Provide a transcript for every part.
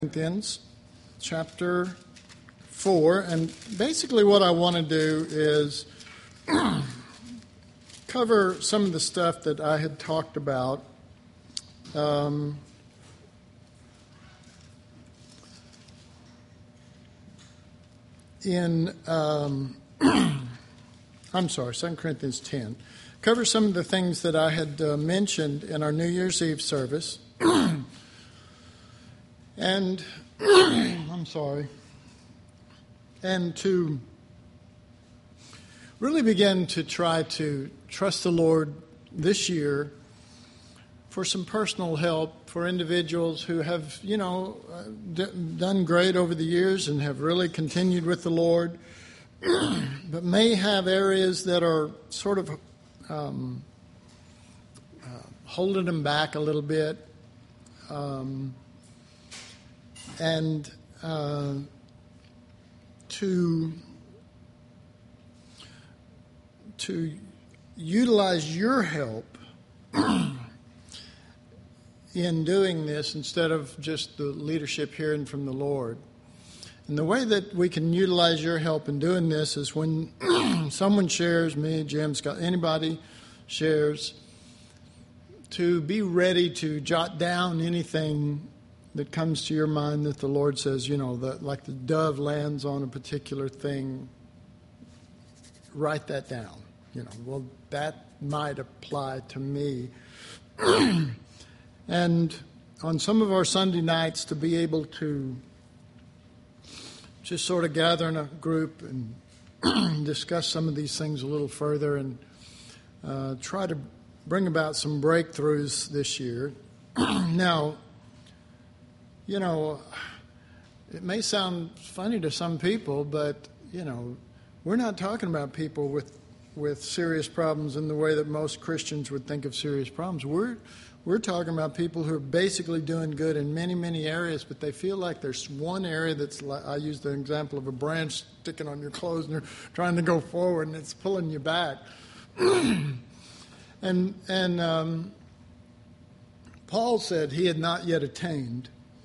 Corinthians chapter 4, and basically what I want to do is cover some of the stuff that I had talked about in 2 Corinthians 10. Cover some of the things that I had mentioned in our New Year's Eve service. And and to really begin to try to trust the Lord this year for some personal help for individuals who have, done great over the years and have really continued with the Lord, but may have areas that are sort of holding them back a little bit. And to utilize your help in doing this instead of just the leadership hearing from the Lord. And the way that we can utilize your help in doing this is when someone shares, me, Jim, Scott, anybody shares, to be ready to jot down anything that comes to your mind that the Lord says, like the dove lands on a particular thing, write that down. Well, that might apply to me. And on some of our Sunday nights, to be able to just sort of gather in a group and discuss some of these things a little further and try to bring about some breakthroughs this year. Now, it may sound funny to some people, but, we're not talking about people with serious problems in the way that most Christians would think of serious problems. We're talking about people who are basically doing good in many, many areas, but they feel like there's one area that's like, I use the example of a branch sticking on your clothes and you're trying to go forward and it's pulling you back. And Paul said he had not yet attained.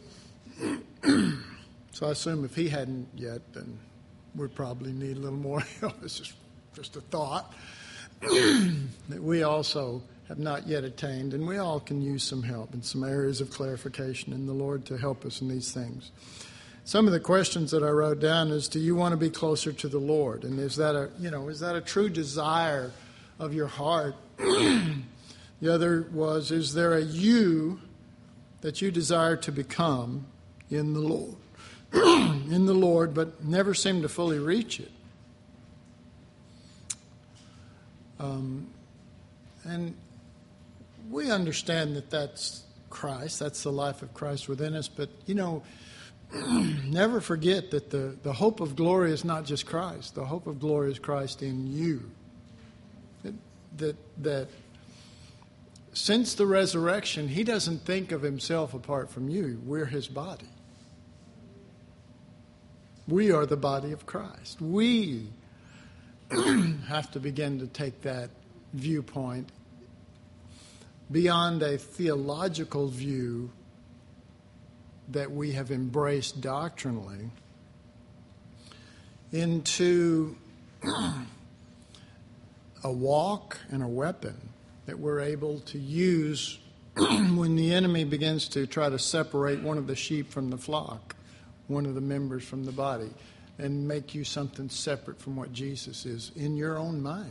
So I assume if he hadn't yet, then we probably need a little more help. It's just a thought that we also have not yet attained, and we all can use some help in some areas of clarification in the Lord to help us in these things. Some of the questions that I wrote down is, do you want to be closer to the Lord? And is that a true desire of your heart? The other was, is there a you that you desire to become in the Lord, but never seem to fully reach it? And we understand that that's Christ, that's the life of Christ within us, but, never forget that the hope of glory is not just Christ. The hope of glory is Christ in you. That since the resurrection, he doesn't think of himself apart from you. We're his body. We are the body of Christ. We have to begin to take that viewpoint beyond a theological view that we have embraced doctrinally into a walk and a weapon that we're able to use when the enemy begins to try to separate one of the sheep from the flock, one of the members from the body, and make you something separate from what Jesus is in your own mind.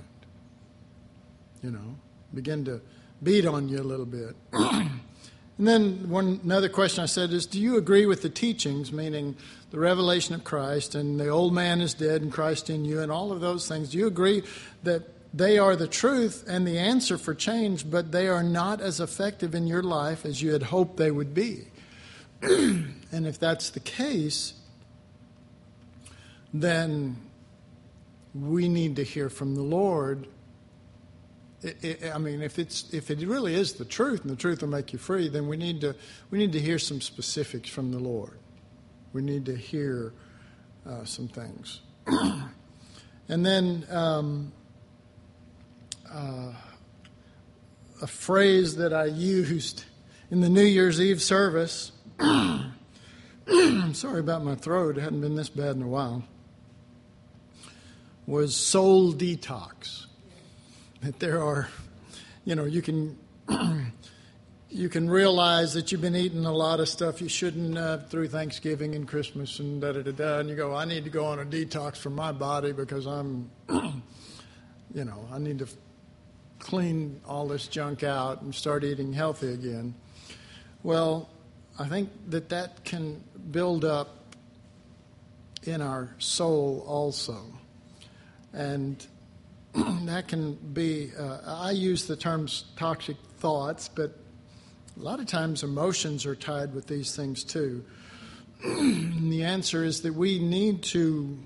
Begin to beat on you a little bit. And then another question I said is, do you agree with the teachings, meaning the revelation of Christ and the old man is dead and Christ in you and all of those things? Do you agree that they are the truth and the answer for change, but they are not as effective in your life as you had hoped they would be? And if that's the case, then we need to hear from the Lord. If it really is the truth and the truth will make you free, then we need to hear some specifics from the Lord. We need to hear some things. And then a phrase that I used in the New Year's Eve service I'm sorry about my throat. It hadn't been this bad in a while. Was soul detox. That there are, you can you can realize that you've been eating a lot of stuff you shouldn't through Thanksgiving and Christmas and da-da-da-da, and you go, I need to go on a detox for my body because I'm, I need to clean all this junk out and start eating healthy again. Well, I think that can build up in our soul also. And that can be, I use the terms toxic thoughts, but a lot of times emotions are tied with these things too. And the answer is that we need to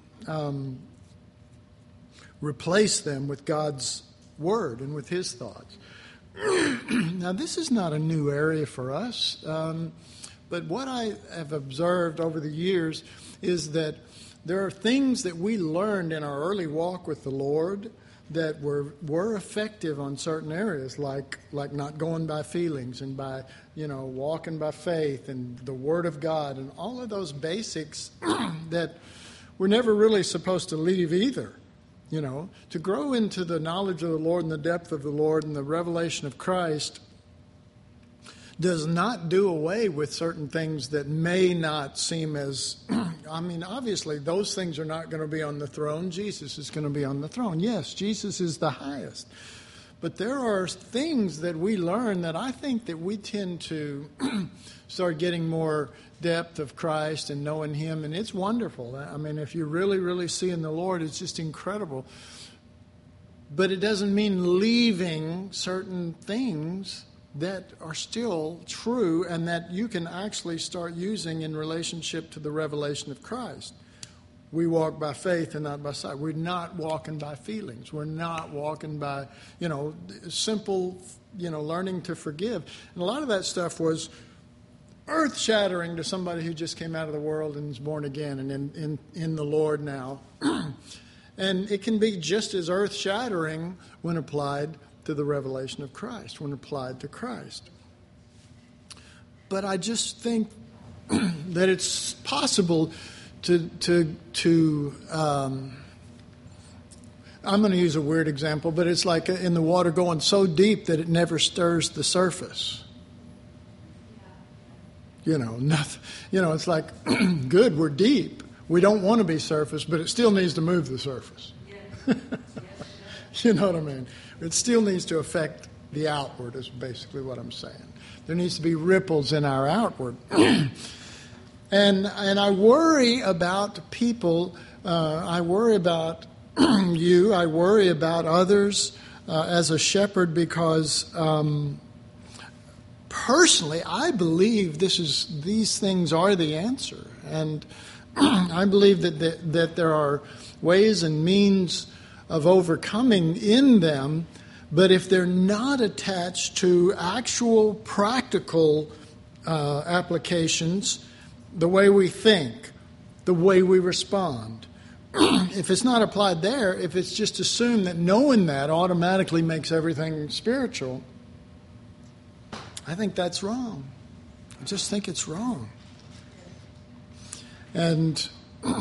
replace them with God's Word and with His thoughts. Now, this is not a new area for us, but what I have observed over the years is that there are things that we learned in our early walk with the Lord that were effective on certain areas, like not going by feelings and by, walking by faith and the Word of God and all of those basics that we're never really supposed to leave either. To grow into the knowledge of the Lord and the depth of the Lord and the revelation of Christ does not do away with certain things that may not seem as, obviously those things are not going to be on the throne. Jesus is going to be on the throne. Yes, Jesus is the highest. But there are things that we learn that I think that we tend to start getting more depth of Christ and knowing Him, and it's wonderful. If you're really, really seeing the Lord, it's just incredible. But it doesn't mean leaving certain things that are still true and that you can actually start using in relationship to the revelation of Christ. We walk by faith and not by sight. We're not walking by feelings. We're not walking by, simple, learning to forgive. And a lot of that stuff was earth-shattering to somebody who just came out of the world and is born again and in the Lord now. And it can be just as earth-shattering when applied to the revelation of Christ, when applied to Christ. But I just think that it's possible to I'm going to use a weird example, but it's like in the water going so deep that it never stirs the surface. Nothing. It's like, good, we're deep. We don't want to be surface, but it still needs to move the surface. Yes. You know what I mean? It still needs to affect the outward is basically what I'm saying. There needs to be ripples in our outward. And I worry about people. I worry about you. I worry about others as a shepherd because personally, I believe these things are the answer. And I believe that there are ways and means of overcoming in them, but if they're not attached to actual practical applications, the way we think, the way we respond, if it's not applied there, if it's just assumed that knowing that automatically makes everything spiritual, I think that's wrong. I just think it's wrong. And,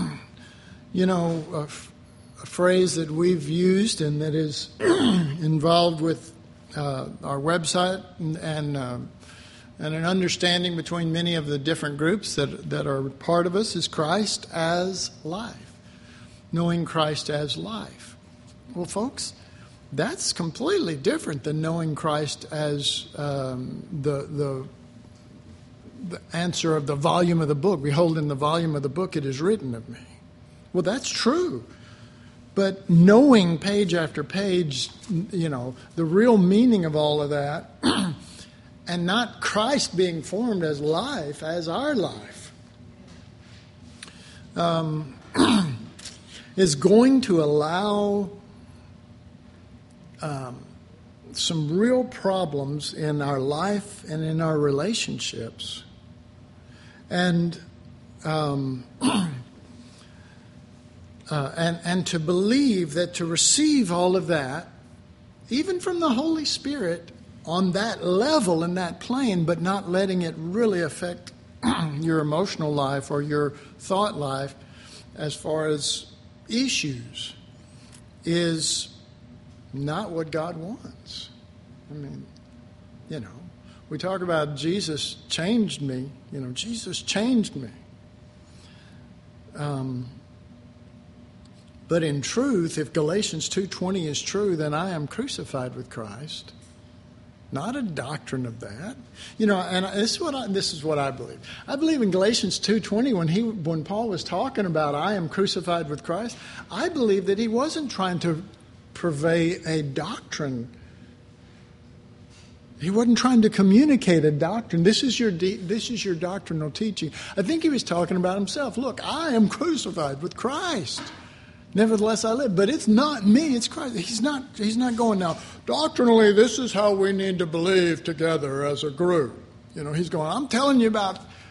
a phrase that we've used and that is involved with our website and an understanding between many of the different groups that are part of us is Christ as life. Knowing Christ as life. Well, folks, that's completely different than knowing Christ as the answer of the volume of the book. Behold, in the volume of the book it is written of me. Well, that's true. But knowing page after page, the real meaning of all of that, and not Christ being formed as life, as our life, is going to allow some real problems in our life and in our relationships. And to believe that to receive all of that, even from the Holy Spirit, on that level and that plane, but not letting it really affect your emotional life or your thought life as far as issues is not what God wants. I mean, we talk about Jesus changed me. Jesus changed me. But in truth, if Galatians 2:20 is true, then I am crucified with Christ. Not a doctrine of that. And this is what I believe. I believe in Galatians 2:20 when Paul was talking about I am crucified with Christ, I believe that he wasn't trying to purvey a doctrine. He wasn't trying to communicate a doctrine. This is your doctrinal teaching. I think he was talking about himself. Look, I am crucified with Christ. Nevertheless, I live. But it's not me, it's Christ. He's not going now, doctrinally, this is how we need to believe together as a group. He's going, I'm telling you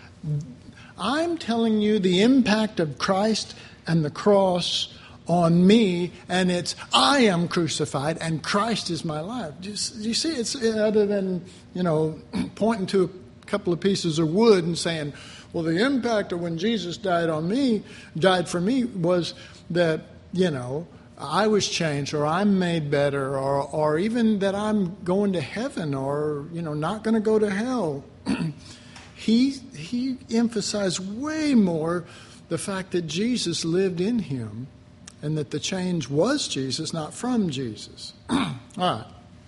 the impact of Christ and the cross on me, and it's I am crucified and Christ is my life. Do you see, it's other than, pointing to a couple of pieces of wood and saying, well, the impact of when Jesus died for me was that, I was changed or I'm made better or even that I'm going to heaven or, not going to go to hell. He emphasized way more the fact that Jesus lived in him and that the change was Jesus, not from Jesus. All right.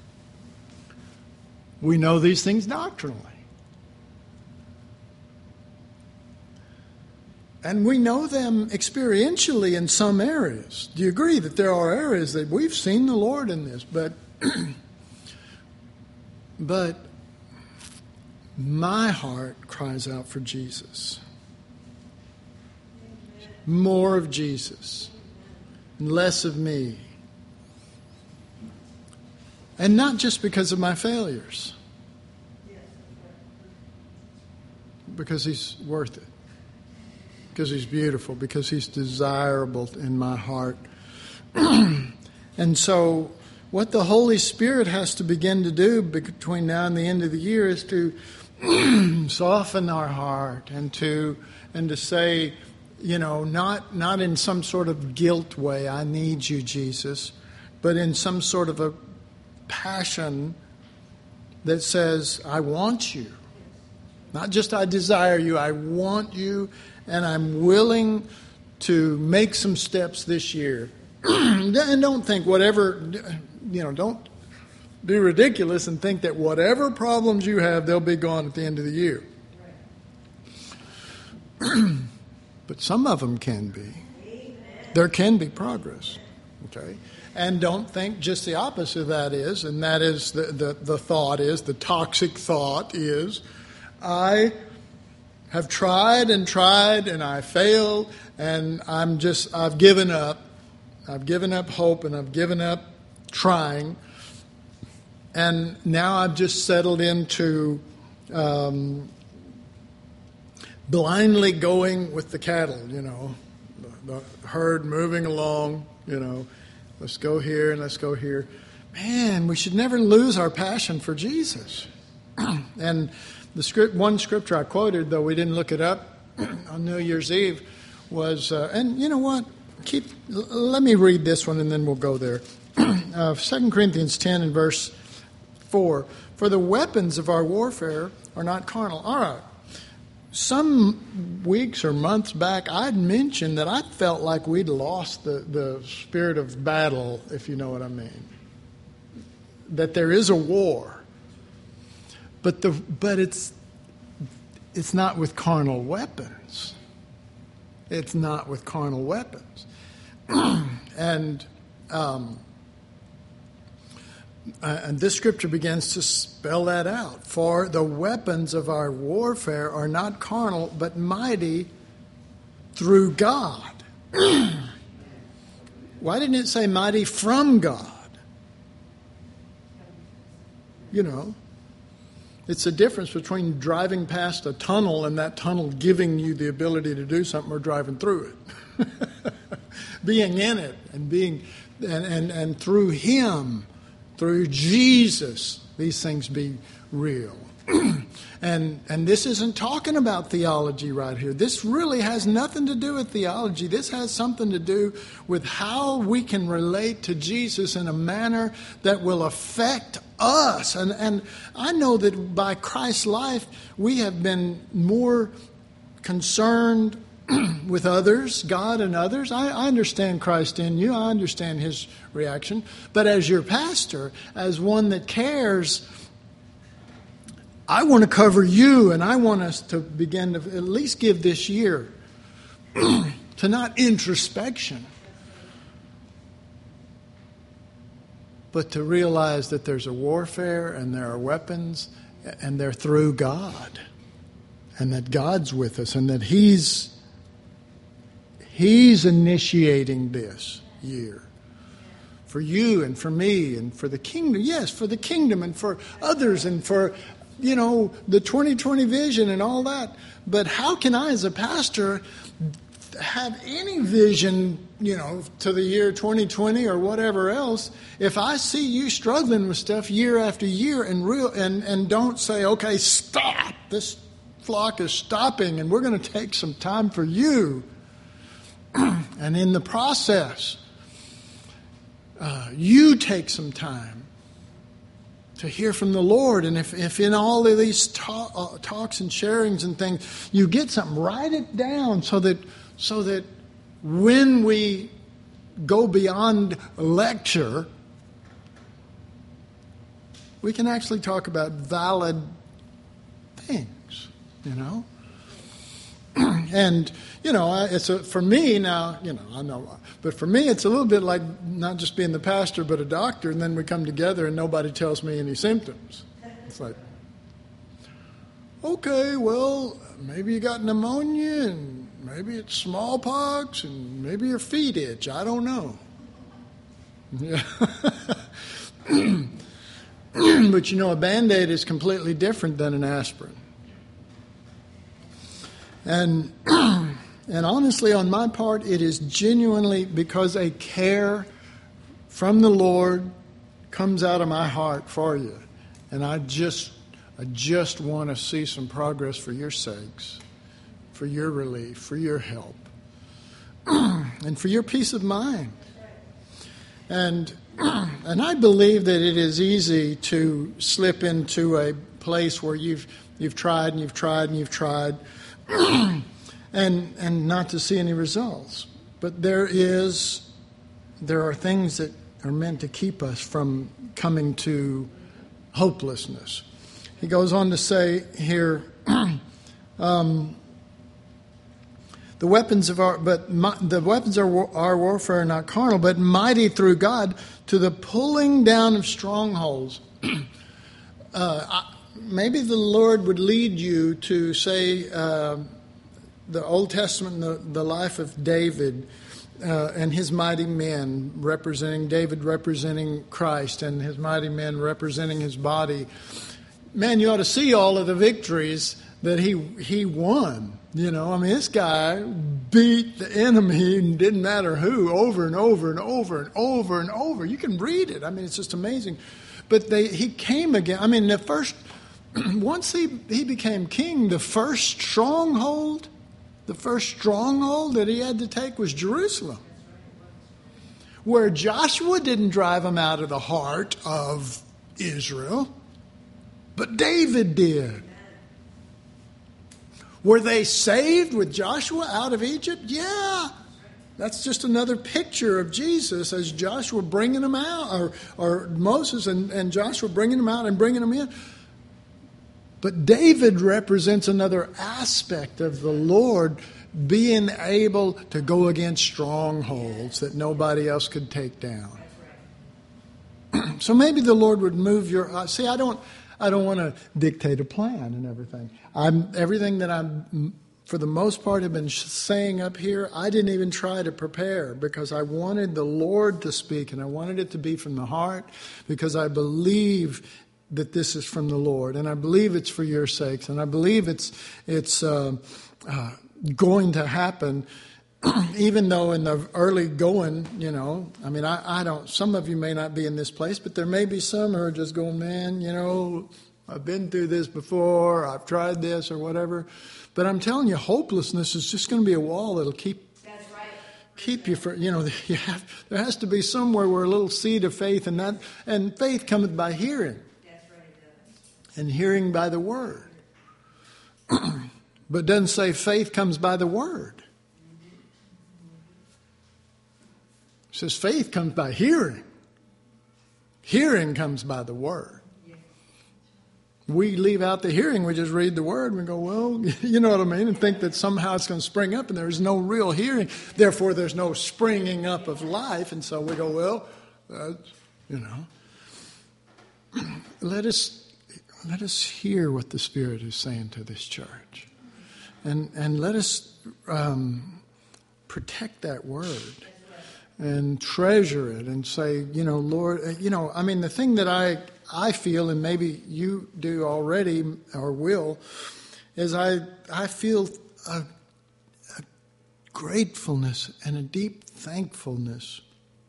We know these things doctrinally. And we know them experientially in some areas. Do you agree that there are areas that we've seen the Lord in this? But my heart cries out for Jesus. More of Jesus. Less of me. And not just because of my failures. Because he's worth it. Because he's beautiful. Because he's desirable in my heart. And so what the Holy Spirit has to begin to do between now and the end of the year is to soften our heart and to say, not in some sort of guilt way, I need you, Jesus, but in some sort of a passion that says, I want you. Not just I desire you, I want you, and I'm willing to make some steps this year. And don't think don't be ridiculous and think that whatever problems you have, they'll be gone at the end of the year. But some of them can be. There can be progress. Okay? And don't think just the opposite of that is, and that is the thought is, the toxic thought is, I have tried and I failed and I've given up. I've given up hope and I've given up trying. And now I've just settled into blindly going with the cattle, the herd moving along, let's go here and let's go here. Man, we should never lose our passion for Jesus. And one scripture I quoted, though we didn't look it up on New Year's Eve, was, and you know what? Let me read this one and then we'll go there. 2 Corinthians 10 and verse 4. For the weapons of our warfare are not carnal. All right. Some weeks or months back, I'd mentioned that I felt like we'd lost the spirit of battle, if you know what I mean. That there is a war. But it's not with carnal weapons. It's not with carnal weapons. And this scripture begins to spell that out. For the weapons of our warfare are not carnal, but mighty through God. Why didn't it say mighty from God? It's a difference between driving past a tunnel and that tunnel giving you the ability to do something or driving through it. Being in it and being and through Him, through Jesus, these things be real. And this isn't talking about theology right here. This really has nothing to do with theology. This has something to do with how we can relate to Jesus in a manner that will affect us. And I know that by Christ's life, we have been more concerned with others, God and others. I understand Christ in you. I understand his reaction. But as your pastor, as one that cares, I want to cover you, and I want us to begin to at least give this year to not introspection, but to realize that there's a warfare and there are weapons, and they're through God, and that God's with us, and that He's initiating this year for you and for me and for the kingdom. Yes, for the kingdom and for others and for the 2020 vision and all that. But how can I, as a pastor, have any vision, to the year 2020 or whatever else, if I see you struggling with stuff year after year and don't say, okay, stop, this flock is stopping and we're going to take some time for you. And in the process, you take some time to hear from the Lord. And if in all of these talks and sharings and things, you get something, write it down so that when we go beyond lecture, we can actually talk about valid things, And, for me now, I know, but for me it's a little bit like not just being the pastor but a doctor, and then we come together and nobody tells me any symptoms. It's like, okay, well, maybe you got pneumonia, and maybe it's smallpox, and maybe your feet itch. I don't know. Yeah. But a Band-Aid is completely different than an aspirin. And honestly, on my part, it is genuinely because a care from the Lord comes out of my heart for you. And I just want to see some progress for your sakes, for your relief, for your help, and for your peace of mind. And I believe that it is easy to slip into a place where you've tried and you've tried and you've tried, and not to see any results. But there are things that are meant to keep us from coming to hopelessness. He goes on to say here, the weapons of our warfare are not carnal, but mighty through God to the pulling down of strongholds. Maybe the Lord would lead you to say the Old Testament, the life of David and his mighty men, David representing Christ, and his mighty men representing his body. Man, you ought to see all of the victories that he won. This guy beat the enemy, and didn't matter who, over and over and over and over and over. You can read it. It's just amazing. But he came again. The first, once he became king, the first stronghold that he had to take was Jerusalem, where Joshua didn't drive him out of the heart of Israel, but David did. Were they saved with Joshua out of Egypt? Yeah. That's just another picture of Jesus as Joshua bringing them out, or Moses and Joshua bringing them out and bringing them in. But David represents another aspect of the Lord being able to go against strongholds that nobody else could take down. So maybe the Lord would move your... See, I don't want to dictate a plan and everything. Everything that I'm, for the most part, have been saying up here, I didn't even try to prepare because I wanted the Lord to speak, and I wanted it to be from the heart, because I believe that this is from the Lord, and I believe it's for your sakes, and I believe it's going to happen. Even though in the early going, I don't, some of you may not be in this place, but there may be some who are just going, man, I've been through this before. I've tried this or whatever. But I'm telling you, hopelessness is just going to be a wall that'll keep you from, there has to be somewhere where a little seed of faith, and faith cometh by hearing. That's right, it does. And hearing by the word. But it doesn't say faith comes by the word. It says faith comes by hearing. Hearing comes by the word. We leave out the hearing, we just read the word, and we go, well, you know what I mean, and think that somehow it's going to spring up, and there's no real hearing. Therefore, there's no springing up of life, and so we go, well, let us hear what the Spirit is saying to this church, and let us protect that word and treasure it, and say, Lord, the thing that I feel, and maybe you do already or will, is I feel a gratefulness and a deep thankfulness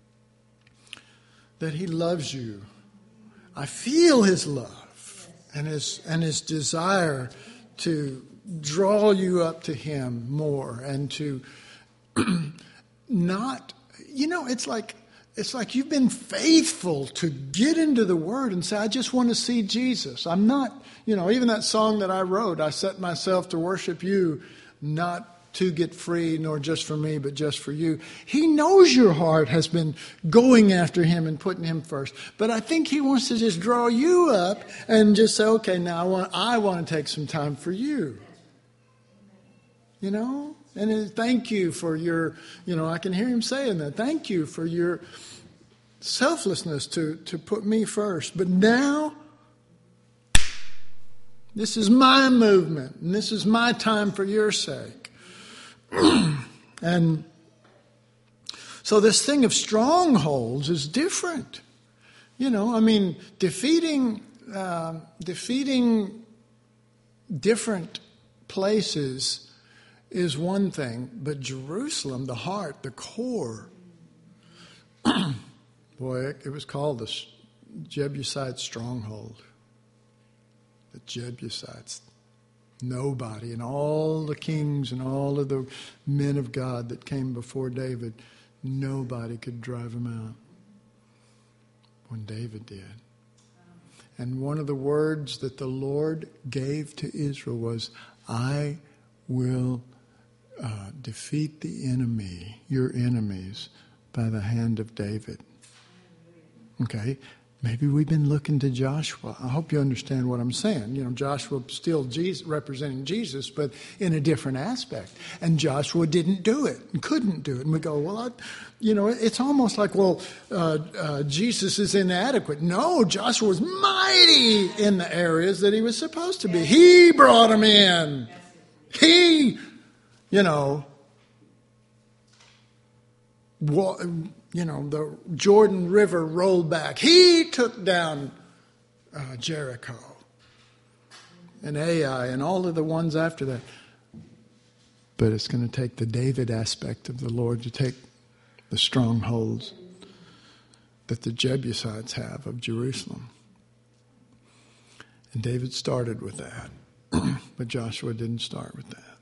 that He loves you. I feel His love and his desire to draw you up to Him more, and to not, it's like you've been faithful to get into the Word and say, I just want to see Jesus. I'm not, even that song that I wrote, I set myself to worship you, not to get free, nor just for me, but just for you. He knows your heart has been going after Him and putting Him first. But I think He wants to just draw you up and just say, okay, now I want to take some time for you. And thank you for your, I can hear Him saying that. Thank you for your selflessness to put me first. But now, this is my movement, and this is my time for your sake. And so this thing of strongholds is different. Defeating different places is one thing, but Jerusalem, the heart, the core, boy, it was called the Jebusite stronghold. The Jebusites. Nobody, and all the kings and all of the men of God that came before David, nobody could drive them out when David did. And one of the words that the Lord gave to Israel was, I will defeat the enemy, your enemies, by the hand of David. Okay, maybe we've been looking to Joshua. I hope you understand what I'm saying. Joshua still representing Jesus, but in a different aspect. And Joshua didn't do it and couldn't do it. And we go, well, it's almost like, Jesus is inadequate. No, Joshua was mighty in the areas that he was supposed to be. He brought him in. He, the Jordan River rolled back. He took down Jericho and Ai and all of the ones after that. But it's going to take the David aspect of the Lord to take the strongholds that the Jebusites have of Jerusalem. And David started with that. But Joshua didn't start with that.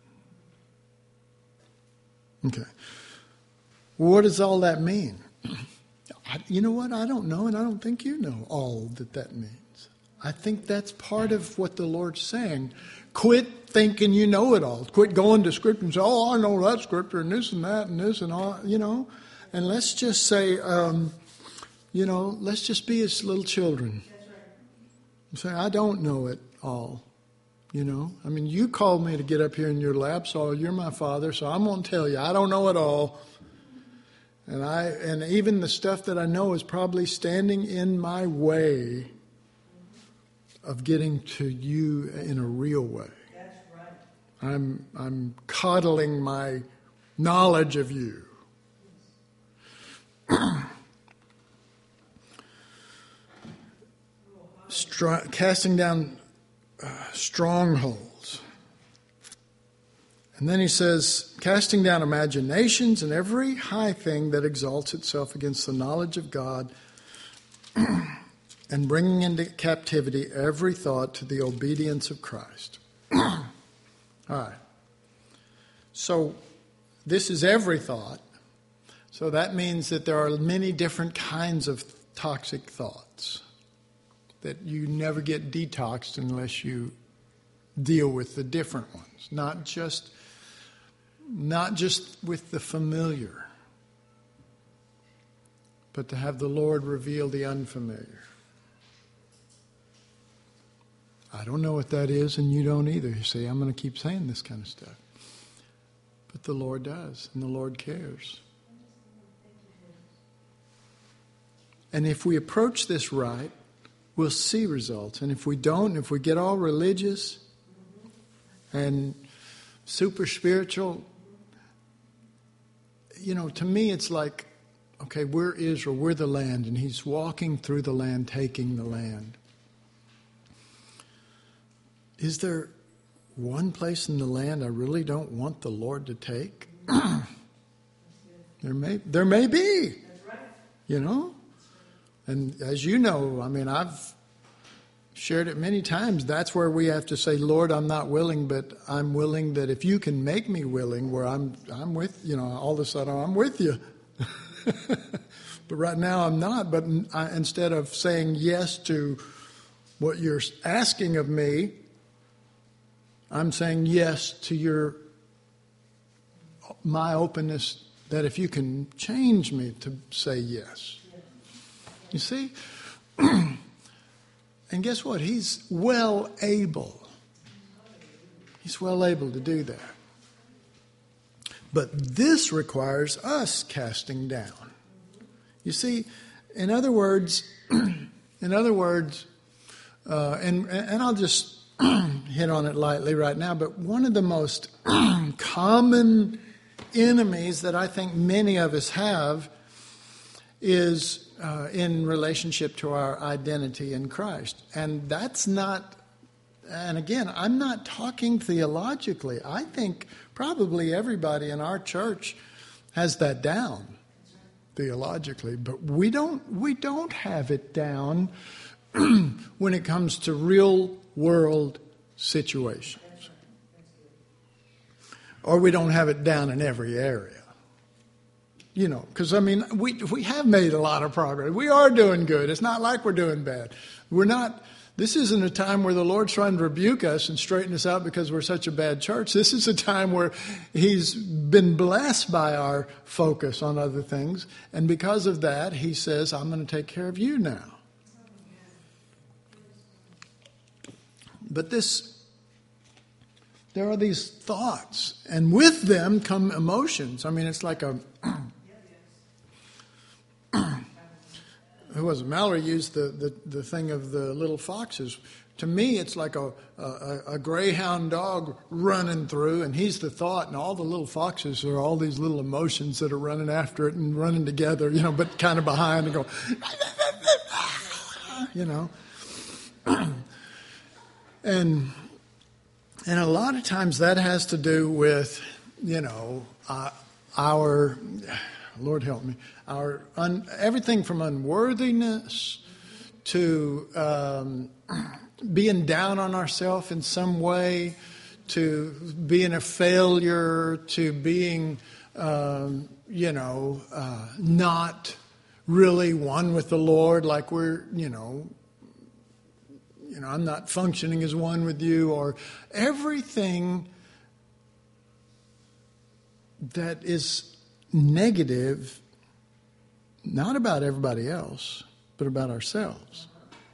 Okay. What does all that mean? You know what? I don't know, and I don't think you know all that means. I think that's part of what the Lord's saying. Quit thinking you know it all. Quit going to Scripture and say, I know that Scripture and this and that and this and all, And let's just say, let's just be as little children. And say, I don't know it all. You called me to get up here in your lap, so you're my father, so I'm going to tell you, I don't know it all. And even the stuff that I know is probably standing in my way of getting to you in a real way. That's right. I'm coddling my knowledge of you. Casting down strongholds. And then he says, casting down imaginations and every high thing that exalts itself against the knowledge of God, and bringing into captivity every thought to the obedience of Christ. All right. So this is every thought. So that means that there are many different kinds of toxic thoughts that you never get detoxed unless you deal with the different ones, not just with the familiar, but to have the Lord reveal the unfamiliar. I don't know what that is, and you don't either. You say, I'm going to keep saying this kind of stuff. But the Lord does, and the Lord cares. And if we approach this right, we'll see results. And if we don't, if we get all religious and super spiritual, to me it's like, okay, we're Israel, we're the land, and he's walking through the land, taking the land. Is there one place in the land I really don't want the Lord to take? There may be. And as you know, I've shared it many times. That's where we have to say, Lord, I'm not willing, but I'm willing that if you can make me willing, where I'm with, all of a sudden I'm with you. But right now I'm not. But instead of saying yes to what you're asking of me, I'm saying yes to my openness, that if you can change me to say yes. You see? And guess what? He's well able. He's well able to do that. But this requires us casting down. You see, in other words, and I'll just hit on it lightly right now, but one of the most common enemies that I think many of us have is in relationship to our identity in Christ. And that's not, and again, I'm not talking theologically. I think probably everybody in our church has that down theologically, but we don't have it down when it comes to real world situations. Or we don't have it down in every area. Because we have made a lot of progress. We are doing good. It's not like we're doing bad. This isn't a time where the Lord's trying to rebuke us and straighten us out because we're such a bad church. This is a time where he's been blessed by our focus on other things. And because of that, he says, I'm going to take care of you now. But there are these thoughts, and with them come emotions. It's like who was it? Mallory used the thing of the little foxes. To me, it's like a greyhound dog running through, and he's the thought, and all the little foxes are all these little emotions that are running after it and running together, but kind of behind and go, And a lot of times that has to do with, our, Lord help me, our everything from unworthiness to being down on ourselves in some way, to being a failure, to being, not really one with the Lord, like we're, I'm not functioning as one with you, or everything that is negative, not about everybody else, but about ourselves.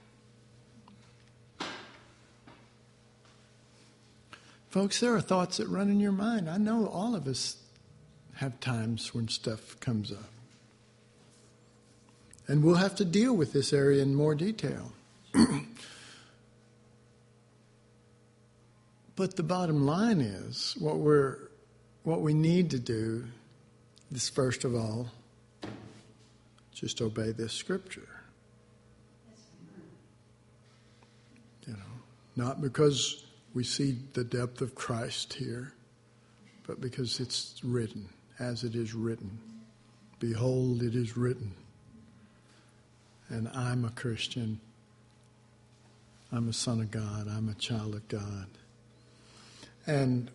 Folks, there are thoughts that run in your mind. I know all of us have times when stuff comes up. And we'll have to deal with this area in more detail. But the bottom line is, what we need to do is, first of all, just obey this scripture. Not because we see the depth of Christ here, but because it's written, as it is written. Behold, it is written. And I'm a Christian, I'm a son of God. I'm a child of God. And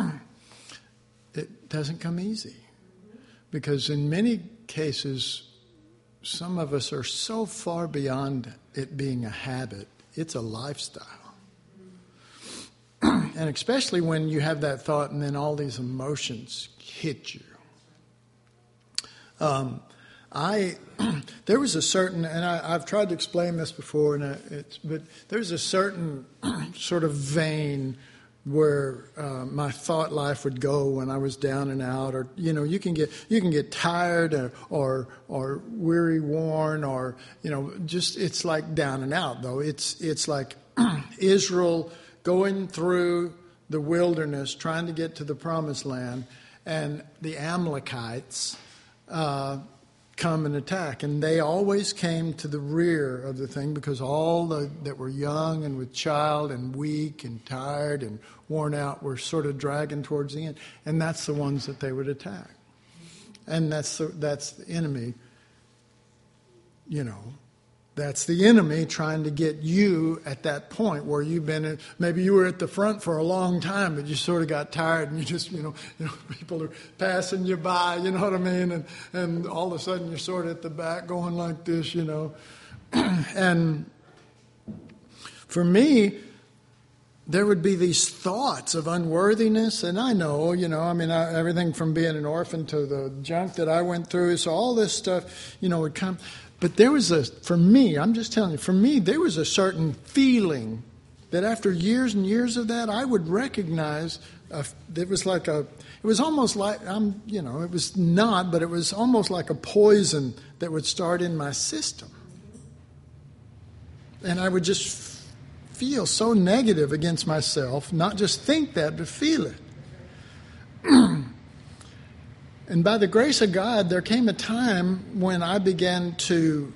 it doesn't come easy. Because in many cases, some of us are so far beyond it being a habit, it's a lifestyle. And especially when you have that thought and then all these emotions hit you. There was a certain, and I've tried to explain this before, but there's a certain sort of vein where my thought life would go when I was down and out, or you can get tired or weary, worn, or just it's like down and out though. It's like Israel going through the wilderness trying to get to the promised land, and the Amalekites come and attack, and they always came to the rear of the thing because all that were young and with child and weak and tired and worn out were sort of dragging towards the end, and that's the ones that they would attack, and that's the enemy. That's the enemy trying to get you at that point where you've been, maybe you were at the front for a long time, but you sort of got tired and you just, people are passing you by, you know what I mean? And all of a sudden you're sort of at the back going like this, And for me, there would be these thoughts of unworthiness, and I know, everything from being an orphan to the junk that I went through, so all this stuff, would come. But there was I'm just telling you, for me, there was a certain feeling that after years and years of that, I would recognize it was almost like, it was not, but it was almost like a poison that would start in my system. And I would just feel so negative against myself, not just think that, but feel it. And by the grace of God, there came a time when I began to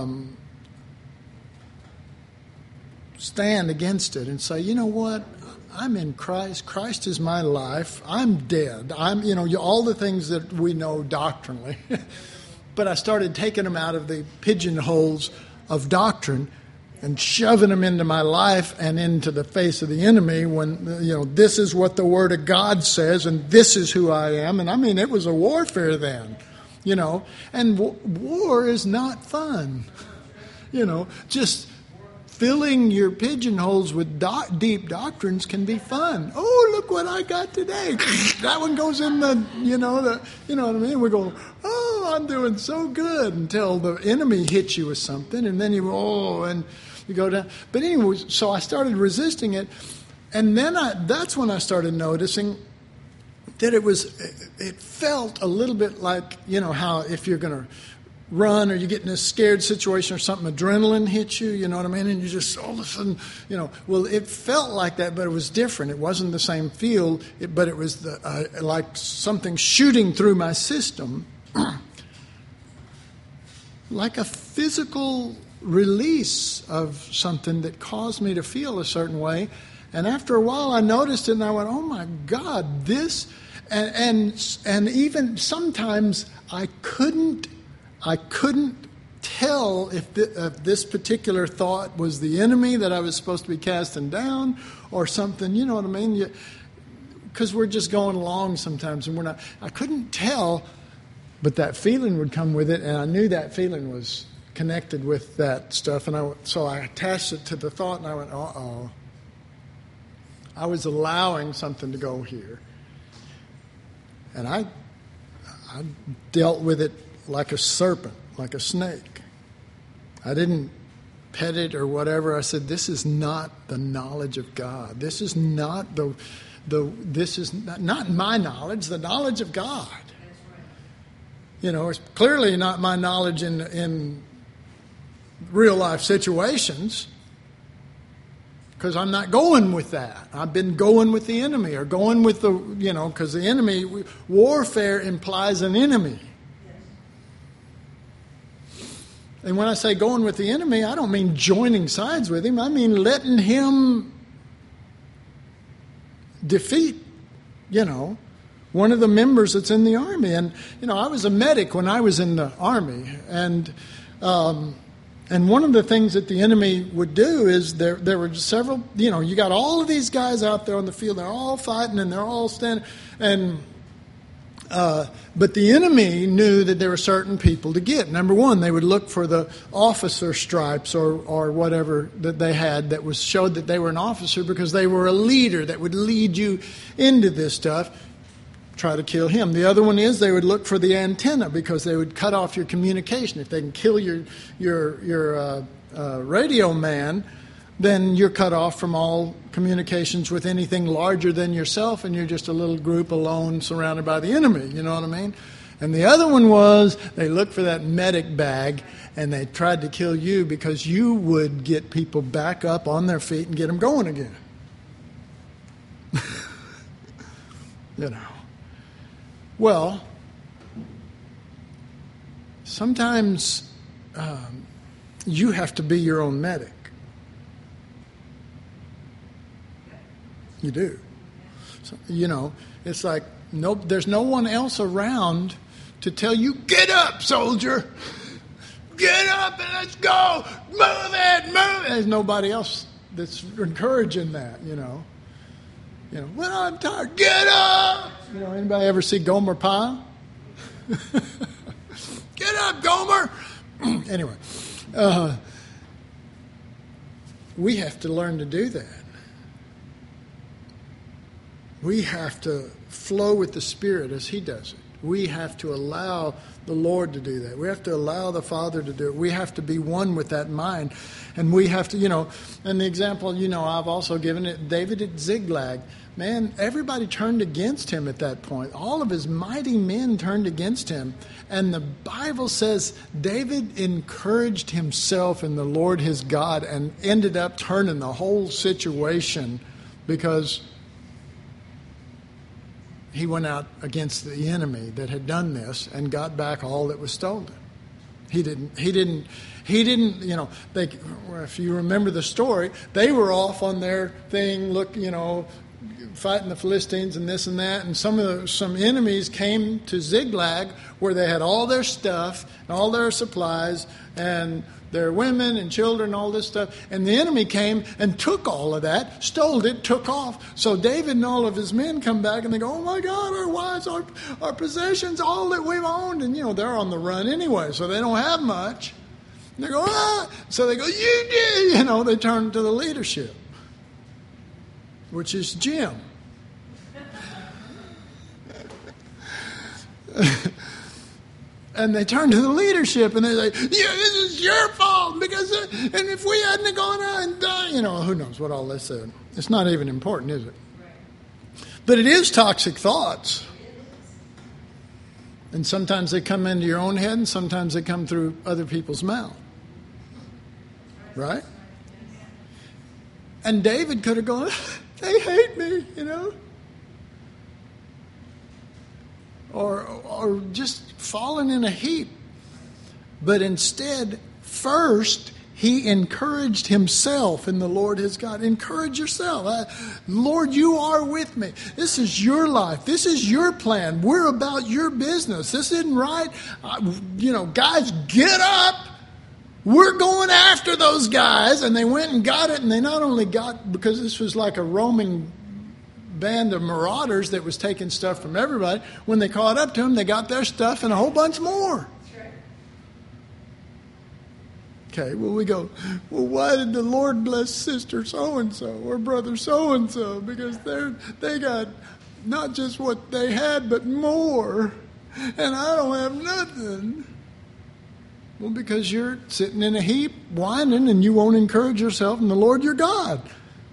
stand against it and say, you know what? I'm in Christ. Christ is my life. I'm dead. I'm, all the things that we know doctrinally. But I started taking them out of the pigeonholes of doctrine and shoving them into my life and into the face of the enemy when, this is what the Word of God says and this is who I am. And it was a warfare then, and war is not fun. Just filling your pigeonholes with deep doctrines can be fun. Oh, look what I got today. That one goes in the, you know what I mean? We're going, oh, I'm doing so good until the enemy hits you with something and then and you go down. But anyway, so I started resisting it, and then that's when I started noticing that it felt a little bit like, how if you're going to run or you get in a scared situation or something, adrenaline hits you, you know what I mean? And you just all of a sudden, well, it felt like that, but it was different. It wasn't the same feel, but it was like something shooting through my system, like a physical release of something that caused me to feel a certain way. And after a while I noticed it and I went, oh my God, this, and even sometimes I couldn't tell if this particular thought was the enemy that I was supposed to be casting down or something, you know what I mean? Because we're just going along sometimes and we're not, I couldn't tell, but that feeling would come with it, and I knew that feeling was connected with that stuff, and so I attached it to the thought, and I went, uh-oh. I was allowing something to go here. And I dealt with it like a serpent, like a snake. I didn't pet it or whatever. I said, this is not the knowledge of God. This is not this is not my knowledge, the knowledge of God. It's clearly not my knowledge in real life situations, because I'm not going with that. I've been going with the enemy or going with because the enemy, warfare implies an enemy. And when I say going with the enemy, I don't mean joining sides with him. I mean letting him defeat, one of the members that's in the army. And, I was a medic when I was in the army. And And one of the things that the enemy would do is there were several, you got all of these guys out there on the field. They're all fighting and they're all standing. But the enemy knew that there were certain people to get. Number one, they would look for the officer stripes or whatever that they had that showed that they were an officer, because they were a leader that would lead you into this stuff. Try to kill him. The other one is they would look for the antenna, because they would cut off your communication. If they can kill your radio man, then you're cut off from all communications with anything larger than yourself, and you're just a little group alone surrounded by the enemy. You know what I mean? And the other one was they looked for that medic bag, and they tried to kill you because you would get people back up on their feet and get them going again. Well, sometimes you have to be your own medic. You do. So, it's like there's no one else around to tell you, get up, soldier. Get up and let's go. Move it, move it. There's nobody else that's encouraging that, when I'm tired, get up. Anybody ever see Gomer Pyle? Get up, Gomer. Anyway, we have to learn to do that. We have to flow with the Spirit as He does it. We have to allow the Lord to do that. We have to allow the Father to do it. We have to be one with that mind. And we have to, and the example, I've also given it, David at Ziklag. Man, everybody turned against him at that point. All of his mighty men turned against him. And the Bible says David encouraged himself in the Lord his God and ended up turning the whole situation, because he went out against the enemy that had done this and got back all that was stolen. He didn't, if you remember the story, they were off on their thing, fighting the Philistines and this and that, and some enemies came to Ziklag where they had all their stuff and all their supplies and their women and children, all this stuff. And the enemy came and took all of that, stole it, took off. So David and all of his men come back and they go, oh my God, our wives, our possessions, all that we've owned. And, they're on the run anyway, so they don't have much. And they go, ah. So they go, you did. They turn to the leadership, which is Jim. And they turn to the leadership and they say, this is your fault, because and if we hadn't gone out and done, who knows what all they said. It's not even important, is it? Right. But it is toxic thoughts. And sometimes they come into your own head and sometimes they come through other people's mouth. Right? And David could have gone, they hate me, Or just fallen in a heap. But instead, first, he encouraged himself in the Lord his God. Encourage yourself. Lord, you are with me. This is your life. This is your plan. We're about your business. This isn't right. Guys, get up. We're going after those guys. And they went and got it. And they not only got, because this was like a roaming band of marauders that was taking stuff from everybody. When they caught up to them, they got their stuff and a whole bunch more. Okay, well, we go, well, why did the Lord bless sister so-and-so or brother so-and-so? Because they got not just what they had, but more. And I don't have nothing. Well, because you're sitting in a heap, whining, and you won't encourage yourself in the Lord your God.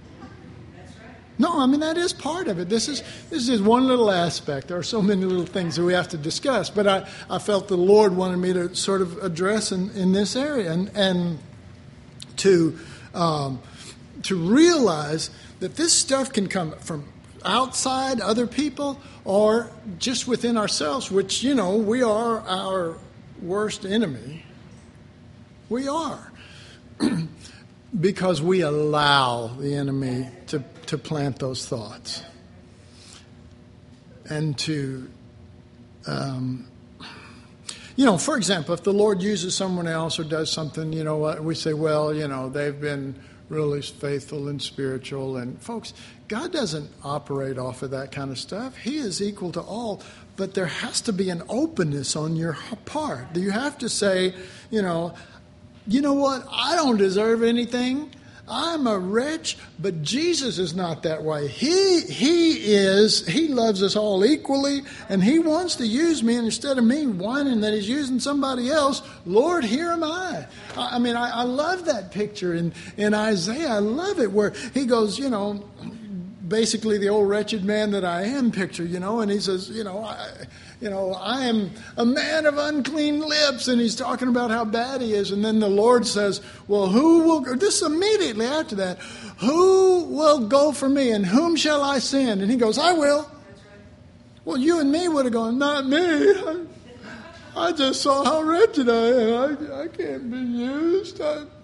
No, that is part of it. This is one little aspect. There are so many little things that we have to discuss. But I felt the Lord wanted me to sort of address in this area and to realize that this stuff can come from outside, other people, or just within ourselves, which, we are our worst enemy. We are. Because we allow the enemy to plant those thoughts and to, For example, if the Lord uses someone else or does something, we say, well, they've been really faithful and spiritual. And folks, God doesn't operate off of that kind of stuff. He is equal to all. But there has to be an openness on your part. You have to say, you know what? I don't deserve anything. I'm a wretch, but Jesus is not that way. He loves us all equally, and He wants to use me. And instead of me whining that He's using somebody else, Lord, here am I. I love that picture in Isaiah. I love it where he goes, basically the old wretched man that I am picture, and he says, I am a man of unclean lips, and he's talking about how bad he is. And then the Lord says, well, who will go? This immediately after that, who will go for me, and whom shall I send? And he goes, I will. That's right. Well, you and me would have gone, not me. I just saw how wretched I am. I can't be used.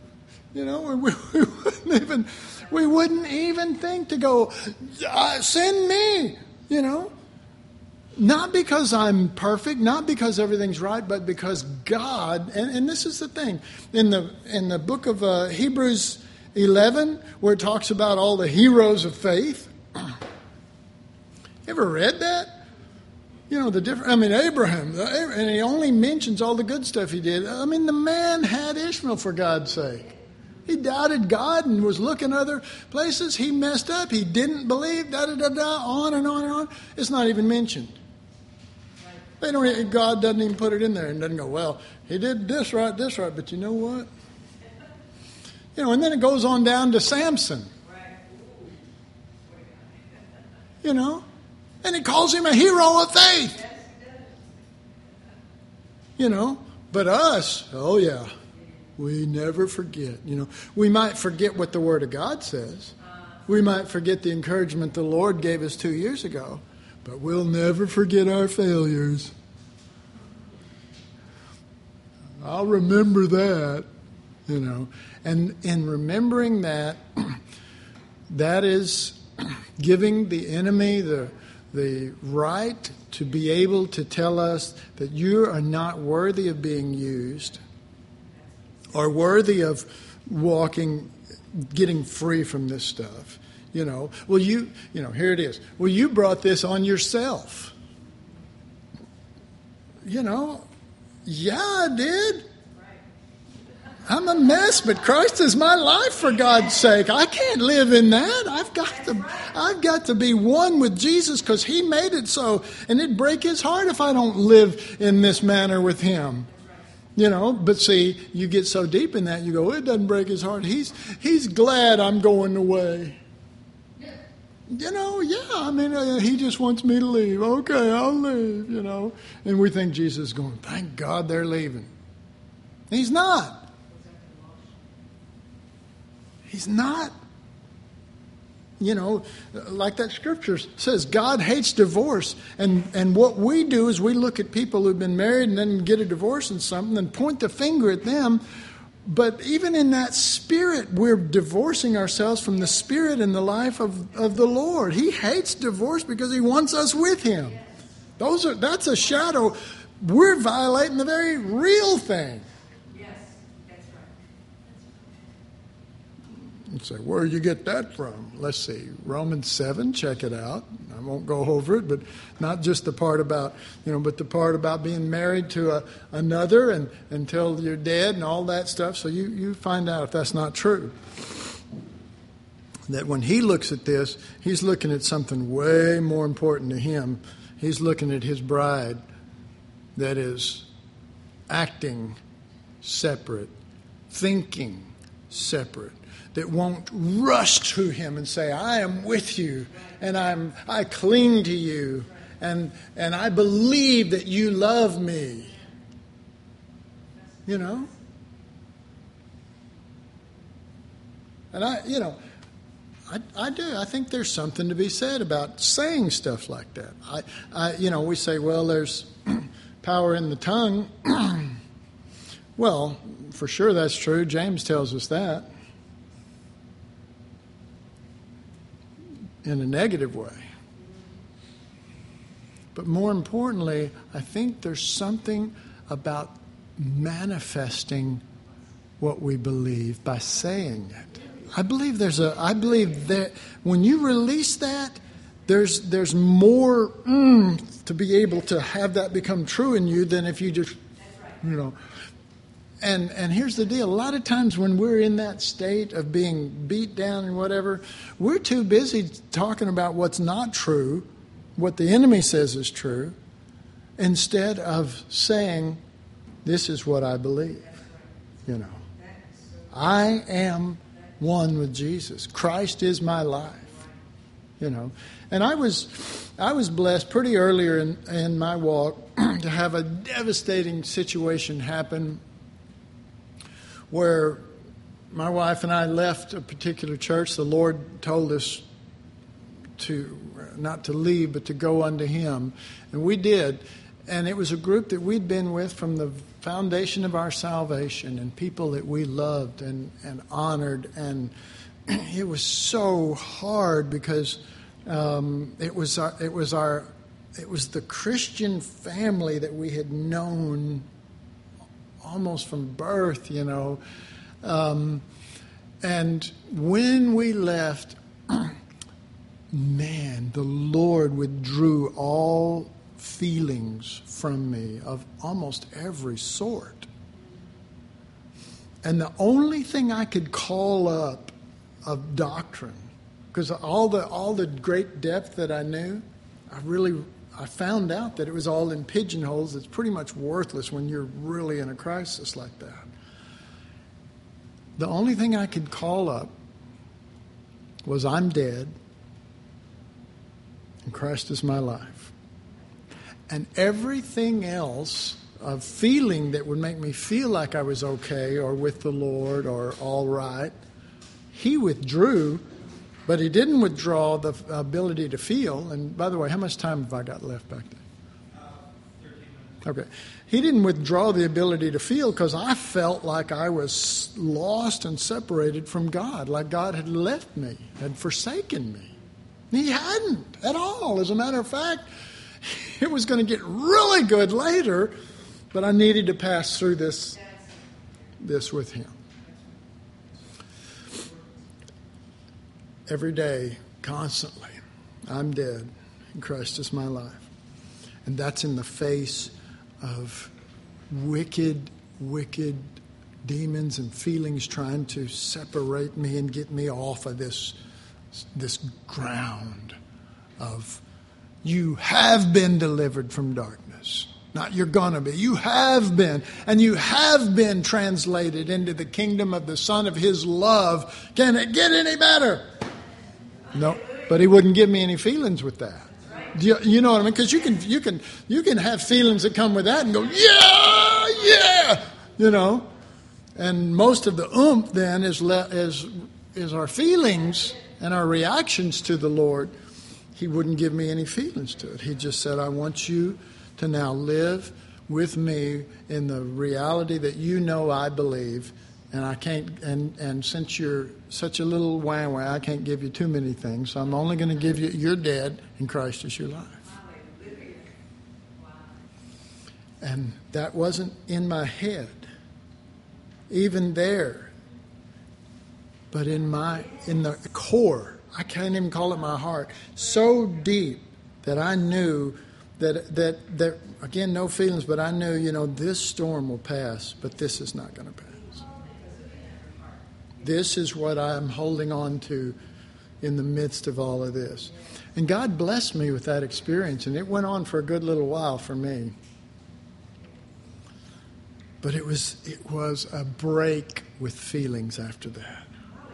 We wouldn't even think to go, send me, Not because I'm perfect, not because everything's right, but because God, and this is the thing, in the book of Hebrews 11, where it talks about all the heroes of faith. You ever read that? Abraham, and he only mentions all the good stuff he did. The man had Ishmael, for God's sake. He doubted God and was looking other places. He messed up. He didn't believe, on and on and on. It's not even mentioned. God doesn't even put it in there and doesn't go, well, he did this right, but you know what? And then it goes on down to Samson. And it calls him a hero of faith. But us, oh yeah. We never forget. We might forget what the Word of God says. We might forget the encouragement the Lord gave us 2 years ago. But we'll never forget our failures. I'll remember that, And in remembering that, that is giving the enemy the right to be able to tell us that you are not worthy of being used, are worthy of getting free from this stuff. Here it is. Well, you brought this on yourself. Yeah, I did. I'm a mess, but Christ is my life, for God's sake. I can't live in that. I've got to be one with Jesus because He made it so. And it'd break His heart if I don't live in this manner with Him. But see, you get so deep in that, you go, it doesn't break His heart. He's glad I'm going away. He just wants me to leave. Okay, I'll leave, And we think Jesus is going, thank God they're leaving. He's not. He's not. Like that scripture says, God hates divorce. And what we do is we look at people who've been married and then get a divorce and something and point the finger at them. But even in that spirit, we're divorcing ourselves from the spirit and the life of the Lord. He hates divorce because He wants us with Him. That's a shadow. We're violating the very real thing. Yes, that's right. You say, where do you get that from? Let's see, Romans 7, check it out. I won't go over it, but not just the part about, but the part about being married to another and until you're dead and all that stuff. So you find out if that's not true. That when He looks at this, He's looking at something way more important to Him. He's looking at His bride that is acting separate, thinking separate, that won't rush to Him and say, I am with you, and I cling to you, and I believe that you love me. And I do. I think there's something to be said about saying stuff like that. We say, well, there's power in the tongue. Well, for sure that's true. James tells us that. In a negative way. But more importantly, I think there's something about manifesting what we believe by saying it. I believe that when you release that, there's more to be able to have that become true in you than if you just, And here's the deal. A lot of times when we're in that state of being beat down and whatever, we're too busy talking about what's not true, what the enemy says is true, instead of saying, this is what I believe. I am one with Jesus. Christ is my life. And I was blessed pretty earlier in my walk to have a devastating situation happen where my wife and I left a particular church. The Lord told us to not to leave, but to go unto Him. And we did. And it was a group that we'd been with from the foundation of our salvation, and people that we loved and honored. And it was so hard because it was the Christian family that we had known almost from birth, and when we left, man, the Lord withdrew all feelings from me of almost every sort. And the only thing I could call up of doctrine, because all the great depth that I knew, I found out that it was all in pigeonholes. It's pretty much worthless when you're really in a crisis like that. The only thing I could call up was, I'm dead and Christ is my life. And everything else of feeling that would make me feel like I was okay or with the Lord or all right, He withdrew. But He didn't withdraw the ability to feel. And by the way, how much time have I got left back there? 13 minutes. Okay. He didn't withdraw the ability to feel because I felt like I was lost and separated from God, like God had left me, had forsaken me. He hadn't at all. As a matter of fact, it was going to get really good later, but I needed to pass through this with Him. Every day, constantly, I'm dead and Christ is my life. And that's in the face of wicked demons and feelings trying to separate me and get me off of this ground of, you have been delivered from darkness. Not you're gonna be. You have been. And you have been translated into the kingdom of the Son of His love. Can it get any better? No, but He wouldn't give me any feelings with that. You know what I mean? Because you can have feelings that come with that and go, yeah, And most of the then is our feelings and our reactions to the Lord. He wouldn't give me any feelings to it. He just said, I want you to now live with me in the reality that I believe. And I can't, and since you're such a little wah-wah, I can't give you too many things. So I'm only going to give you, you're dead and Christ is your life. Wow. And that wasn't in my head, even there. But in the core, I can't even call it my heart, so deep that I knew that again, no feelings, but I knew, this storm will pass, but this is not going to pass. This is what I'm holding on to in the midst of all of this. And God blessed me with that experience, and it went on for a good little while for me. But it was a break with feelings after that.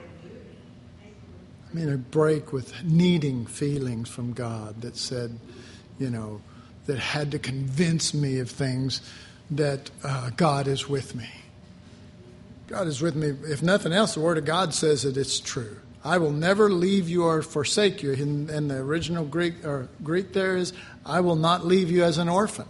I mean, a break with needing feelings from God that said, that had to convince me of things that God is with me. God is with me. If nothing else, the Word of God says that it's true. I will never leave you or forsake you. In the original Greek there is, I will not leave you as an orphan.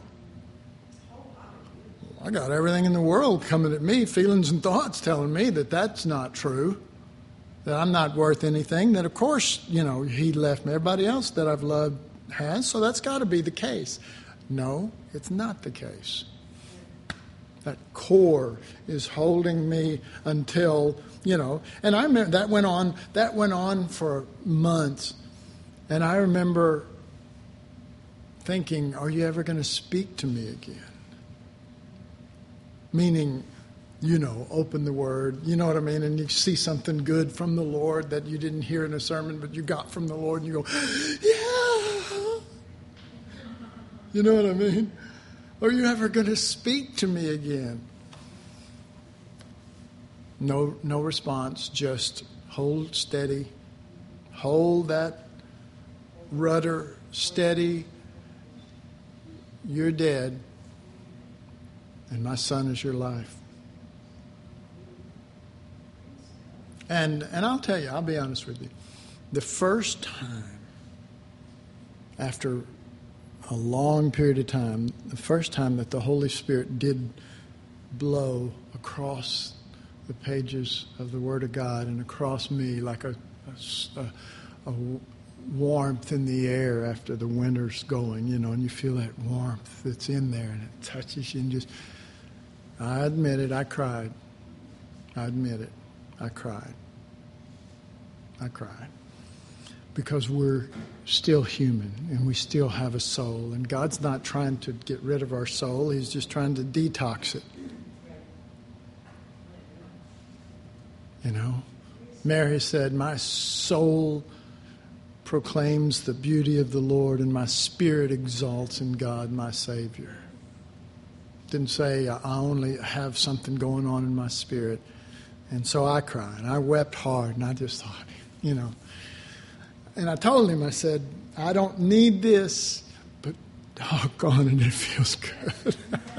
I got everything in the world coming at me, feelings and thoughts telling me that that's not true, that I'm not worth anything, that of course, He left me. Everybody else that I've loved has, so that's got to be the case. No, it's not the case. That core is holding me until, and I remember that went on for months. And I remember thinking, are you ever going to speak to me again? Meaning, open the Word, you know what I mean? And you see something good from the Lord that you didn't hear in a sermon, but you got from the Lord, and you go, yeah! You know what I mean? Are you ever going to speak to me again? No response, just hold steady. Hold that rudder steady. You're dead, and my son is your life. And I'll tell you, I'll be honest with you. The first time, after a long period of time, the first time that the Holy Spirit did blow across the pages of the Word of God and across me like a warmth in the air after the winter's going, and you feel that warmth that's in there and it touches you and I admit it, I cried. I admit it, I cried. Because we're still human and we still have a soul, and God's not trying to get rid of our soul, He's just trying to detox it. Mary said, my soul proclaims the beauty of the Lord, and my spirit exalts in God my Savior. Didn't say I only have something going on in my spirit. And so I cried. I wept hard, and I just thought, And I told him, I said, I don't need this, but doggone it feels good.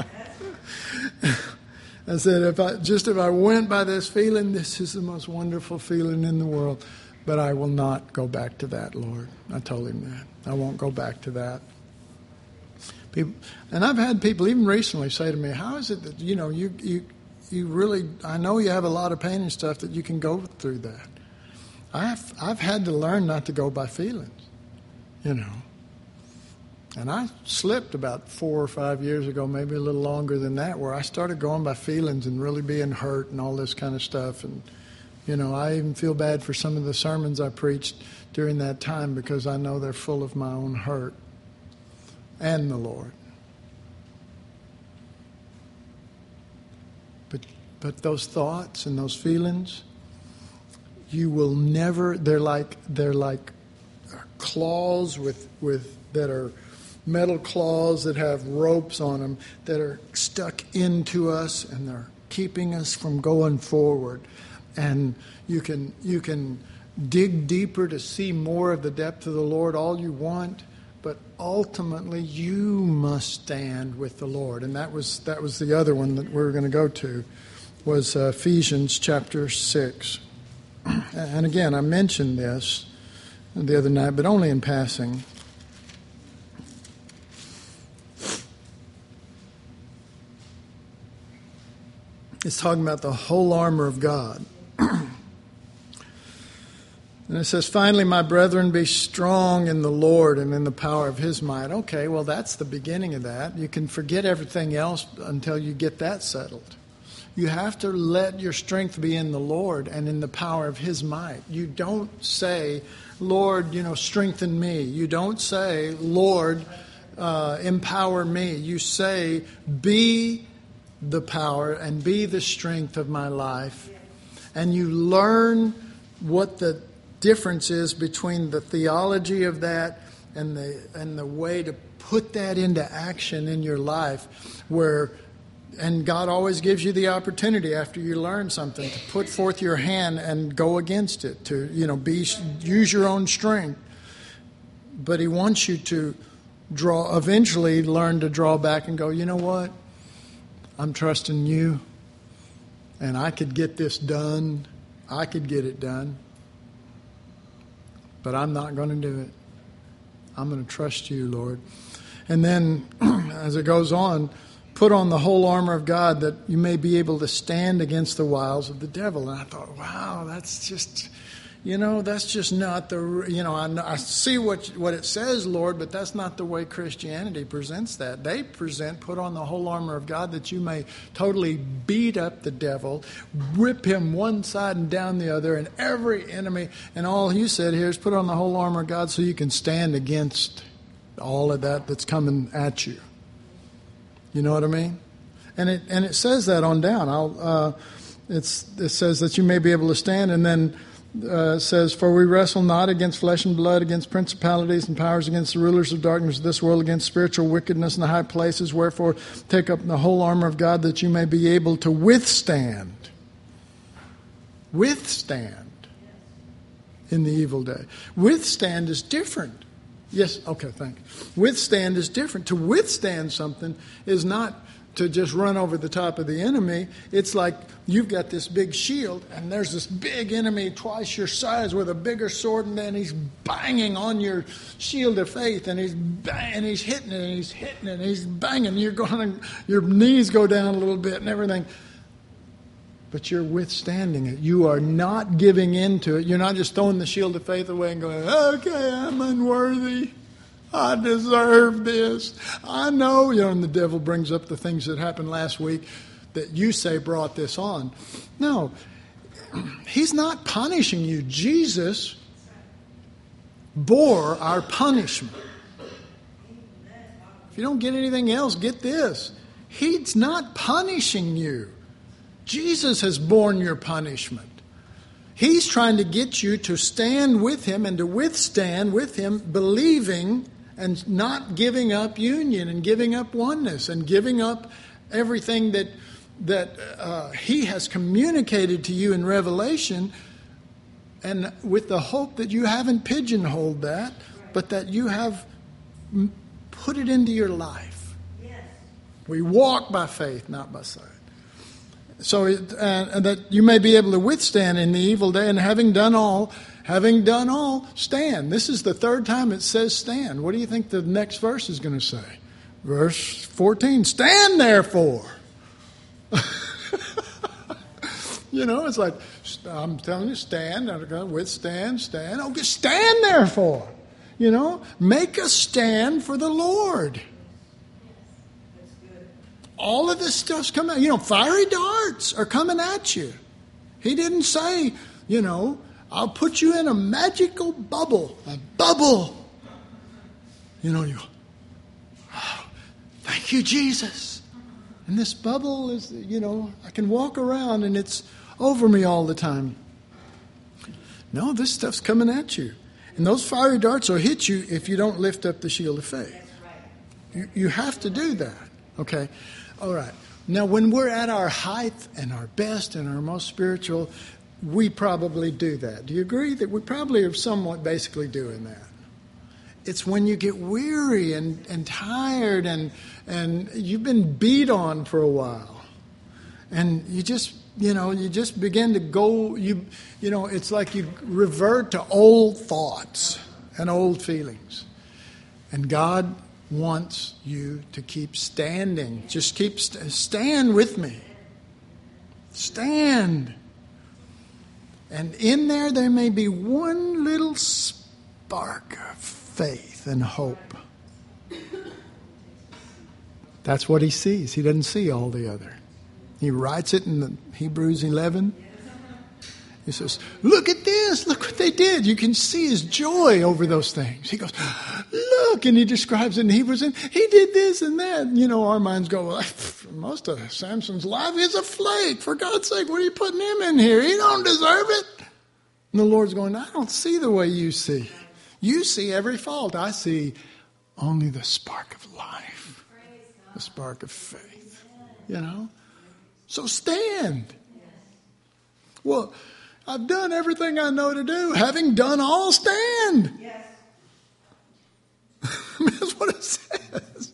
I said, if I went by this feeling, this is the most wonderful feeling in the world. But I will not go back to that, Lord. I told him that. I won't go back to that. People, and I've had people even recently say to me, how is it that, you really, I know you have a lot of pain and stuff, that you can go through that. I've had to learn not to go by feelings, And I slipped about 4 or 5 years ago, maybe a little longer than that, where I started going by feelings and really being hurt and all this kind of stuff. And, I even feel bad for some of the sermons I preached during that time because I know they're full of my own hurt and the Lord. But those thoughts and those feelings, you will never, they're like claws that are metal claws that have ropes on them that are stuck into us, and they're keeping us from going forward. And you can dig deeper to see more of the depth of the Lord all you want, but ultimately you must stand with the Lord. And that was the other one that we were going to go to, was Ephesians chapter 6. And again, I mentioned this the other night, but only in passing. It's talking about the whole armor of God. And it says, finally, my brethren, be strong in the Lord and in the power of His might. Okay, well, that's the beginning of that. You can forget everything else until you get that settled. You have to let your strength be in the Lord and in the power of His might. You don't say, Lord, strengthen me. You don't say, Lord, empower me. You say, be the power and be the strength of my life. And you learn what the difference is between the theology of that and the way to put that into action in your life, and God always gives you the opportunity after you learn something to put forth your hand and go against it, to use your own strength. But He wants you to eventually learn to draw back and go, you know what? I'm trusting You, and I could get this done. I could get it done. But I'm not going to do it. I'm going to trust You, Lord. And then, as it goes on, put on the whole armor of God that you may be able to stand against the wiles of the devil. And I thought, wow, that's just, That's just not I see what it says, Lord, but that's not the way Christianity presents that. They put on the whole armor of God that you may totally beat up the devil, whip him one side and down the other, and every enemy. And all you said here is put on the whole armor of God so you can stand against all of that's coming at you. You know what I mean? And it says that on down. It says that you may be able to stand, and then says, for we wrestle not against flesh and blood, against principalities and powers, against the rulers of darkness of this world, against spiritual wickedness in the high places. Wherefore, take up the whole armor of God that you may be able to withstand. Withstand in the evil day. Withstand is different. Yes, okay, thank you. Withstand is different. To withstand something is not to just run over the top of the enemy. It's like you've got this big shield, and there's this big enemy twice your size with a bigger sword, and then he's banging on your shield of faith, and he's hitting it, and he's hitting it, and he's banging. Your knees go down a little bit and everything. But you're withstanding it. You are not giving in to it. You're not just throwing the shield of faith away and going, okay, I'm unworthy. I deserve this. I know. And the devil brings up the things that happened last week that you say brought this on. No, he's not punishing you. Jesus bore our punishment. If you don't get anything else, get this. He's not punishing you. Jesus has borne your punishment. He's trying to get you to stand with him and to withstand with him, believing and not giving up union and giving up oneness and giving up everything that he has communicated to you in Revelation, and with the hope that you haven't pigeonholed that, but that you have put it into your life. Yes. We walk by faith, not by sight. So that you may be able to withstand in the evil day, and having done all, stand. This is the third time it says stand. What do you think the next verse is going to say? Verse 14, stand therefore. It's like, I'm telling you, stand, withstand, stand. Okay, stand therefore. Make a stand for the Lord. All of this stuff's coming out. Fiery darts are coming at you. He didn't say, I'll put you in a magical bubble. A bubble. You go, oh, thank you, Jesus. And this bubble is, I can walk around and it's over me all the time. No, this stuff's coming at you. And those fiery darts will hit you if you don't lift up the shield of faith. That's right. You have to do that. Okay? All right. Now, when we're at our height and our best and our most spiritual, we probably do that. Do you agree that we probably are somewhat basically doing that? It's when you get weary and tired and you've been beat on for a while, and you just begin to go, it's like you revert to old thoughts and old feelings. And God wants you to keep standing. Just stand with me. Stand. And in there may be one little spark of faith and hope. That's what he sees. He doesn't see all the other. He writes it in the Hebrews 11. He says, look at this. Look what they did. You can see his joy over those things. He goes, look. And he describes it in Hebrews. And he did this and that. Our minds go, well, most of Samson's life is a flake. For God's sake, what are you putting him in here? He don't deserve it. And the Lord's going, I don't see the way you see. You see every fault. I see only the spark of life. The spark of faith. So stand. Well, I've done everything I know to do. Having done all, stand. Yes. That's what it says.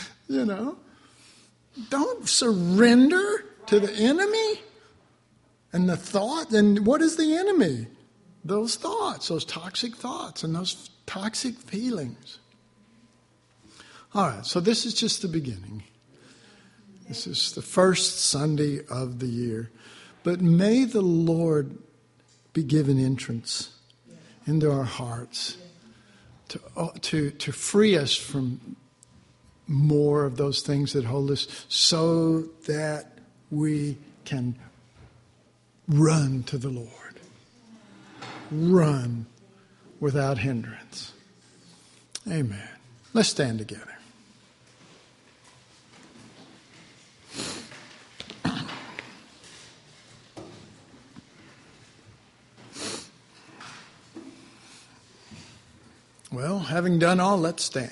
Don't surrender to the enemy and the thought. And what is the enemy? Those thoughts, those toxic thoughts and those toxic feelings. All right, so this is just the beginning. This is the first Sunday of the year. But may the Lord be given entrance into our hearts to free us from more of those things that hold us, so that we can run to the Lord. Run without hindrance. Amen. Let's stand together. Well, having done all, let's stand.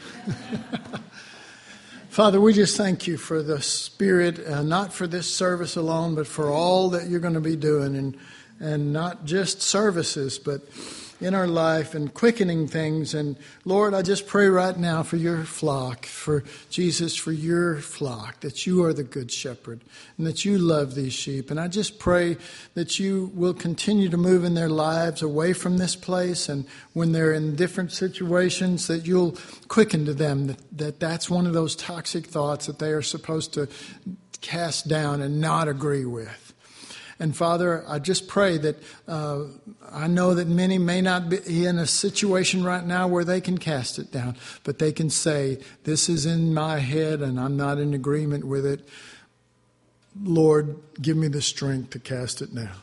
Father, we just thank you for the Spirit, not for this service alone, but for all that you're going to be doing, and not just services, but in our life and quickening things. And Lord, I just pray right now for your flock, for Jesus, for your flock, that you are the good shepherd and that you love these sheep. And I just pray that you will continue to move in their lives away from this place, and when they're in different situations, that you'll quicken to them that's one of those toxic thoughts that they are supposed to cast down and not agree with. And Father, I just pray that I know that many may not be in a situation right now where they can cast it down, but they can say, this is in my head and I'm not in agreement with it. Lord, give me the strength to cast it down.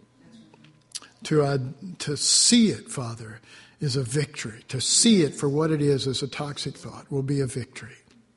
To see it, Father, is a victory. To see it for what it is as a toxic thought will be a victory.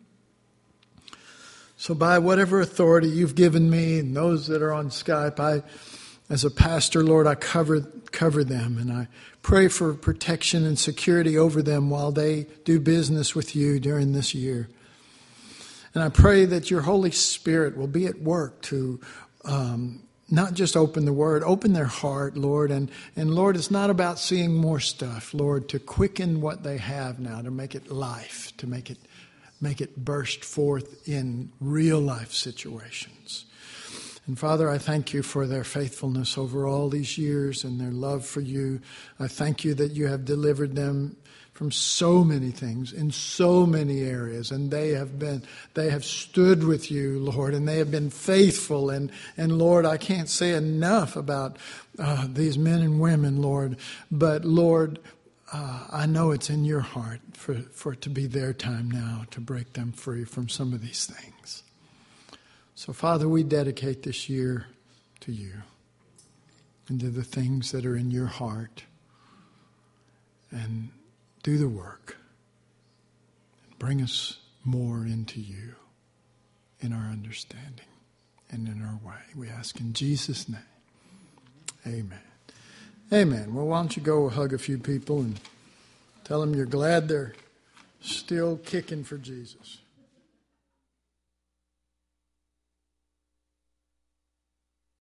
So by whatever authority you've given me and those that are on Skype, as a pastor, Lord, I cover them, and I pray for protection and security over them while they do business with you during this year. And I pray that your Holy Spirit will be at work to not just open the Word, open their heart, Lord. And Lord, it's not about seeing more stuff, Lord, to quicken what they have now, to make it life, to make it burst forth in real life situations. And Father, I thank you for their faithfulness over all these years and their love for you. I thank you that you have delivered them from so many things in so many areas, and they have stood with you, Lord, and they have been faithful. And Lord, I can't say enough about these men and women, Lord, but Lord, I know it's in your heart for it to be their time now to break them free from some of these things. So, Father, we dedicate this year to you and to the things that are in your heart, and do the work and bring us more into you in our understanding and in our way. We ask in Jesus' name. Amen. Amen. Well, why don't you go hug a few people and tell them you're glad they're still kicking for Jesus.